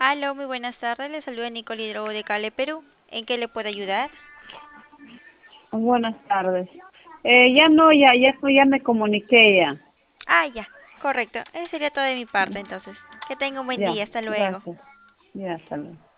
Aló, muy buenas tardes. Le saluda Nicole Hidrogo de Cali, Perú. ¿En qué le puedo ayudar? Buenas tardes. Ya no, ya me comuniqué ya. Ah, ya, correcto. Eso sería todo de mi parte, entonces. Que tenga un buen Ya, día. Hasta luego. gracias. Ya, hasta luego.